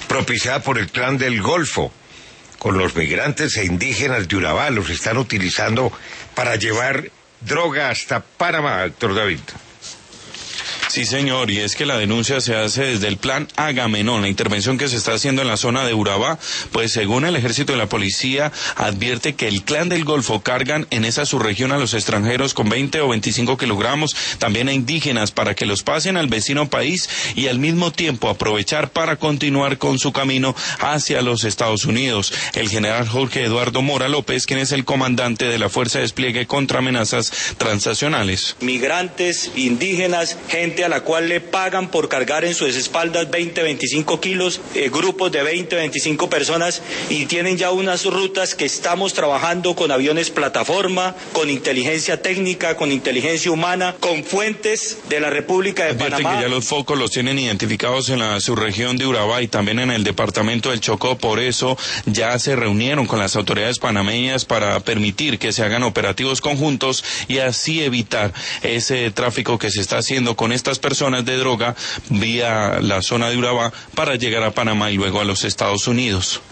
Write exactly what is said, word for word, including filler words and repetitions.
propiciada por el Clan del Golfo, con los migrantes e indígenas de Urabá. Los están utilizando para llevar droga hasta Panamá, doctor David. Sí, señor, y es que la denuncia se hace desde el plan Agamenón, la intervención que se está haciendo en la zona de Urabá, pues según el ejército y la policía advierte que el Clan del Golfo cargan en esa subregión a los extranjeros con veinte o veinticinco kilogramos, también a indígenas, para que los pasen al vecino país y al mismo tiempo aprovechar para continuar con su camino hacia los Estados Unidos. El general Jorge Eduardo Mora López, quien es el comandante de la Fuerza de Despliegue contra Amenazas Transnacionales. Migrantes, indígenas, gente a la cual le pagan por cargar en sus espaldas veinte, veinticinco kilos, eh, grupos de veinte, veinticinco personas, y tienen ya unas rutas que estamos trabajando con aviones plataforma, con inteligencia técnica, con inteligencia humana, con fuentes de la República de Advierte Panamá. Que ya los focos los tienen identificados en la subregión de Urabá y también en el departamento del Chocó, por eso ya se reunieron con las autoridades panameñas para permitir que se hagan operativos conjuntos y así evitar ese tráfico que se está haciendo con esta personas de droga vía la zona de Urabá para llegar a Panamá y luego a los Estados Unidos.